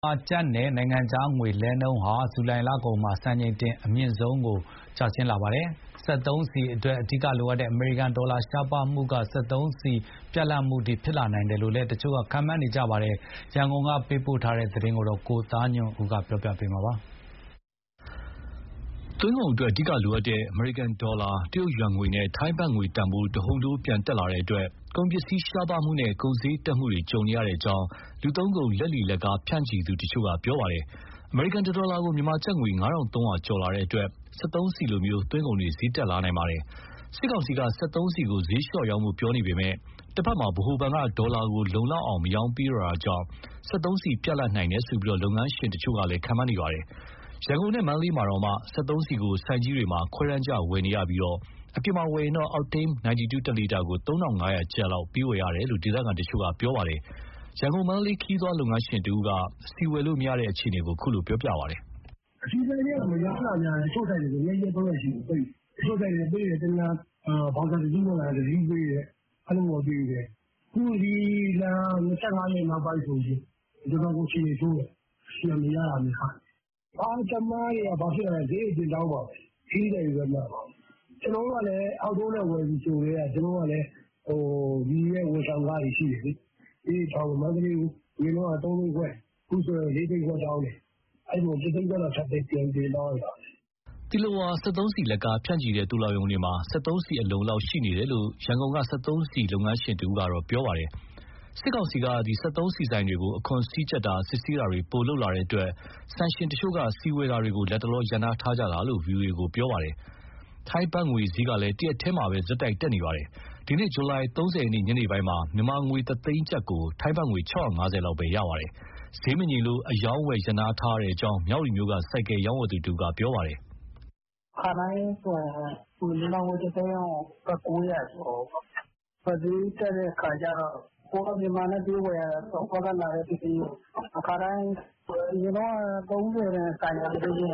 ကျပ်နဲ့နိုင်ငံခြားငွေလဲနှုန်းဟာဇူလိုင်လကုန်မှာစံချိန်တင်အမြင့်ဆုံးကိုကျဆင်းလာပါတယ်။စက်သုံးဆီအတွက်အဓိကလိုအပ်တဲ့အမေရိကန်ဒေါ်လာရှားပါးမှုကစက်သုံးဆီပြတ်လတ်မှုတွေဖြစ်လာနိုင်တယ်လို့လည်းတချို့ကခန့်မှန်းနေကြပါတယ်။ရန်ကုန်ကပေးပို့တဲ့သတင်းကိုကိုသားညွန့်ဦးကပြောပြပေးမှာပါ။သွင်းကုန်အတွက်အဓိကလိုအပ်တဲ့အမေရိကန်ဒေါ်လာတရုတ်ယွမ်ငွေနဲ့ထိုင်းဘတ်ငွေတန်ဖိုးတဟုန်ထိုးပြန်တက်လာတဲ့အတွက်ကုန်ပစ္စည်းရှားပါးမှုနဲ့ကုန်စျေးတက်မှုတွေကြုံနေရတဲ့အကြောင်းလူသုံးကုန်လက်လီလက်ကားဖြန့်ချီသူတချို့ကပြောပါတယ်။အမေရိကန်ဒေါ်လာကိုမြန်မာကျပ်ငွေ9300ကျော်လာတဲ့အတွက်စက်သုံးဆီလိုသွင်းကုန်တွေစျေးတက်လာနိုင်ပါတယ်။စစ်ကောင်စီကစက်သုံးဆီကိုစျေးလျှော့ရောင်းဖို့ပြောနေပေမဲ့တစ်ဖက်မှာဗဟိုဘဏ်ကဒေါ်လာကိုလုံလောက်အောင်မရောင်းပေးတော့တာကြောင့်စက်သုံးဆီပြတ်လတ်နိုင်တယ်လို့လုပ်ငန်းရှင်တချို့ကလည်းခန့်မှန်းနေပါတယ်။ရန်ကုန်နဲ့မန္တလေးမှာတော့မှစက်သုံးဆီကိုဆိုင်ကြီးတွေမှာခွဲတမ်းကျဝယ်နေရပြီးအပြင်မှာဝယ်ရင်တော့ Octane 92 တစ်လီတာကို3500ကျပ်လောက်ပေးဝယ်ရတယ်လို့ဒေသခံတချို့ကပြောပါတယ်။ရန်ကုန်မန္တလေးခရီးသွားလုပ်ငန်းရှင်တဦးကဆီဝယ်လို့မရတဲ့အခြေအနေကိုခုလိုပြောပြပါတယ်။အစီအစဉ်တွေကမရလာများတချို့ဆိုင်တွေကရဲတော့ရှိပိတ်တချို့ဆိုင်တွေပိတ်တယ်တနင်္လာဘောင်စာတတိယလာတတိပိတ်တယ်အဲ့လိုမျိုးပြီးတယ်ခုဒီလာ25ရက်နောက်ပိုင်းဆိုရင်ဒီတော့ကိုချင်းနေထိုးဆီမရတာမျိုးဟာတမားတွေကဘာဖြစ်လဲဈေးတင်တောင်းပါခီးတယ်ပဲမှာကျွန်တော်ကလည်းအောက်တိုးနဲ့ဝယ်ပြီးဆိုရဲကျွန်တော်ကလည်းဒီရဲ့ဝန်ဆောင်ကားရှိတယ်လေဒီထောင်မန္တလေးကိုဒီတော့3သိန်းခွဲခုဆို4သိန်းခွဲတောင်းတယ်အဲ့လို7သိန်းခွဲတော့7သိန်းပြန်တင်တော့တာတီလိုဝါစက်သုံးဆီလက်ကားဖြန့်ချီတဲ့တူလာယုံတွေမှာစက်သုံးဆီအလုံလောက်ရှိနေတယ်လို့ရန်ကုန်ကစက်သုံးဆီလုပ်ငန်းရှင်တူကတော့ပြောပါတယ်။စစ်ကောင်စီကစက်သုံးဆီဆိုင်တွေကိုအခွန်စည်းကျပ်တာစစ်ဆေးတာတွေပိုလုပ်လာတဲ့အတွက်ဆန်ရှင်တချို့ကစီဝယ်တာတွေကိုလက်တလောရန်နာထားကြတာလို့ VOA ကိုပြောပါတယ်။ထိုင်းဘတ်ငွေစည်းကလည်းတရက်ထဲမှာပဲဇက်တိုက်တက်နေပါတယ်။ဒီနေ့ဇူလိုင်30ရက်နေ့ညနေပိုင်းမှာမြန်မာငွေ3သိန်းကျပ်ကိုထိုင်းဘတ်ငွေ650လောက်ပဲရပါတယ်။ဈေးမငြိမ်လို့အယောင်းဝယ်ရန်နာထားတဲ့အကြောင်းမြောက်ရီမျိုးကစိုက်ကယ်ရောင်းဝယ်သူတူကပြောပါတယ်။ခါတိုင်းဆိုရင်မြန်မာငွေ3သိန်း900ကျော်ပဒီတက်တဲ့ခါကျတော့ကိုယ်မြန်မာနဲ့ပြေးဝယ်ရတော့ခေါ်လာတဲ့ပစ္စည်းအခါတိုင်းဒီတော့30နဲ့ဆိုင်ရတဲ့ဒီ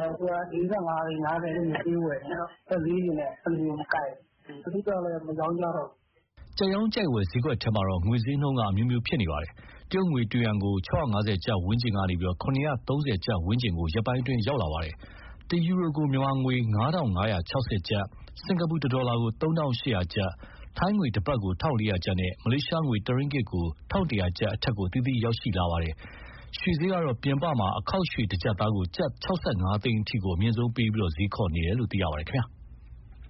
45 50နဲ့ပြေးဝယ်တော့သတိနဲ့အလျင်မကိုက်ဘူးဒီတော့လည်းမကြောင်းကြတော့ကြက်ရောင်းကြိုက်ဝယ်ဈေးကွက်ထဲမှာတော့ငွေစည်းနှုန်းကအမျိုးမျိုးဖြစ်နေပါတယ်တရုတ်ငွေတူရန်ကို650ကျပ်ဝန်းကျင်ကနေ930ကျပ်ဝန်းကျင်ကိုရပ်ပိုင်းအတွင်းရောက်လာပါတယ်တယူရိုကိုမြန်မာငွေ9560ကျပ်စင်ကာပူဒေါ်လာကို3800ကျပ်ထိုင်းငွေတစ်ပတ်ကို1400ကျပ်နဲ့မလေးရှားငွေတရင်းဂစ်ကို1100ကျပ်အထက်ကိုတည်တည်ရောက်ရှိလာပါတယ်။ရွှေဈေးကတော့ပြင်ပမှာအခောက်ရွှေတစ်ကျပ်သားကိုကျပ်65သိန်းအထိကိုအမြင့်ဆုံးပေးပြီးဈေးခေါ်နေတယ်လို့သိရပါတယ်ခင်ဗျာ။